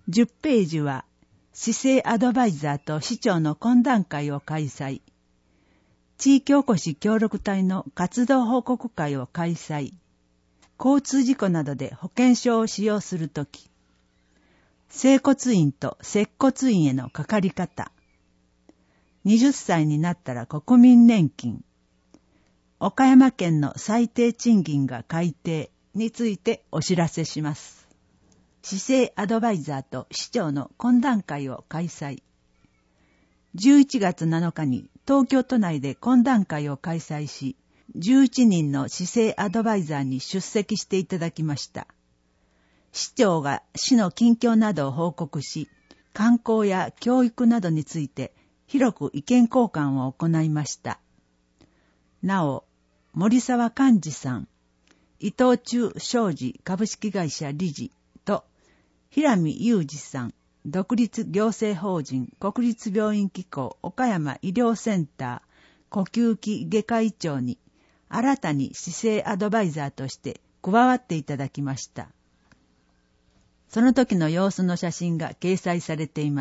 10ページは、市政アドバイザーと市長の懇談会を開催。地域おこし協力隊の活動報告会を開催。交通事故などで保険証を使用するとき。整骨院と接骨院へのかかり方。20歳になったら国民年金。岡山県の最低賃金が改定についてお知らせします。市政アドバイザーと市長の懇談会を開催。11月7日に東京都内で懇談会を開催し、11人の市政アドバイザーに出席していただきました。市長が市の近況などを報告し、観光や教育などについて広く意見交換を行いました。なお、森沢寛治さん、伊藤忠商事株式会社理事と、平見裕二さん、独立行政法人国立病院機構岡山医療センター呼吸器外科医長に新たに市政アドバイザーとして加わっていただきました。その時の様子の写真が掲載されています。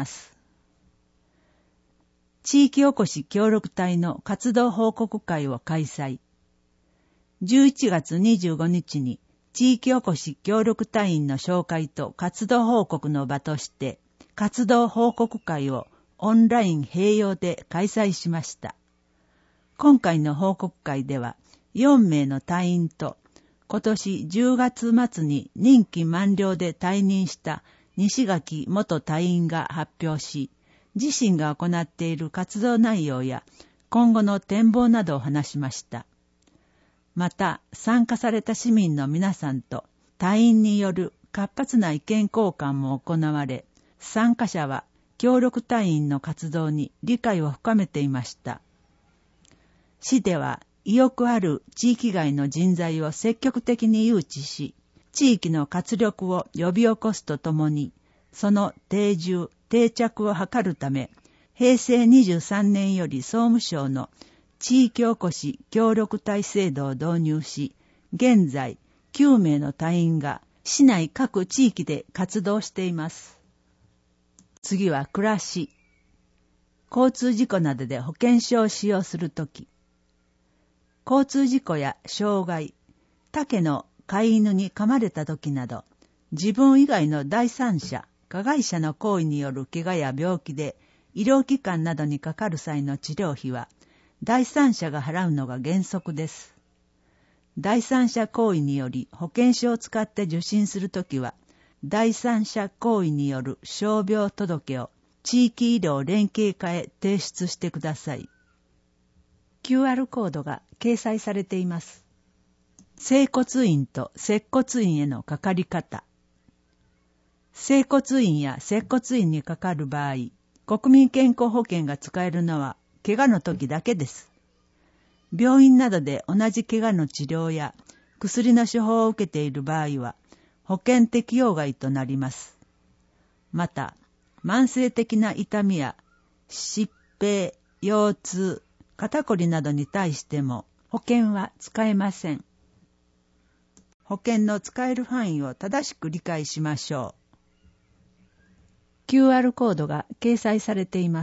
地域おこし協力隊の活動報告会を開催。11月25日に地域おこし協力隊員の紹介と活動報告の場として活動報告会をオンライン併用で開催しました。今回の報告会では4名の隊員と今年10月末に任期満了で退任した西垣元隊員が発表し、自身が行っている活動内容や今後の展望などを話しました。また、参加された市民の皆さんと隊員による活発な意見交換も行われ、参加者は協力隊員の活動に理解を深めていました。市では意欲ある地域外の人材を積極的に誘致し、地域の活力を呼び起こすとともに、その定住、定着を図るため、平成23年より総務省の地域おこし協力隊制度を導入し、現在9名の隊員が市内各地域で活動しています。次は暮らし。交通事故などで保険証を使用するとき。交通事故や傷害、他の飼い犬に噛まれたときなど、自分以外の第三者、加害者の行為による怪我や病気で医療機関などにかかる際の治療費は、第三者が払うのが原則です。第三者行為により保険証を使って受診するときは、第三者行為による傷病届を地域医療連携課へ提出してください。QR コードが掲載されています。整骨院と接骨院へのかかり方。整骨院や接骨院にかかる場合、国民健康保険が使えるのは怪我の時だけです。病院などで同じ怪我の治療や薬の処方を受けている場合は保険適用外となります。また、慢性的な痛みや疾病、腰痛、肩こりなどに対しても保険は使えません。保険の使える範囲を正しく理解しましょう。QR コードが掲載されています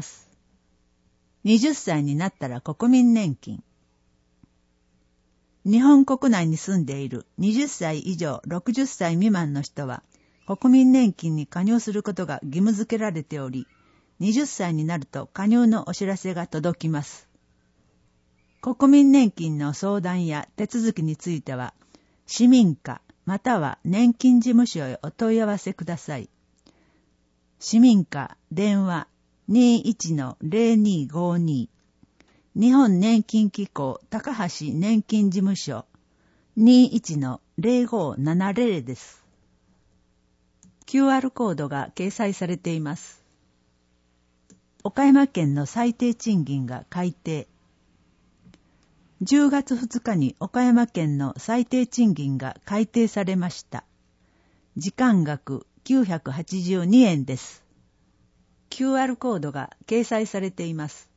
。20歳になったら国民年金。日本国内に住んでいる20歳以上60歳未満の人は国民年金に加入することが義務付けられており、20歳になると加入のお知らせが届きます。国民年金の相談や手続きについては、市民課または年金事務所へお問い合わせください。市民課電話 21-0252 日本年金機構高橋年金事務所 21-0570 です。QR コードが掲載されています。岡山県の最低賃金が改定。10月2日に岡山県の最低賃金が改定されました。時間額982円です。QR コードが掲載されています。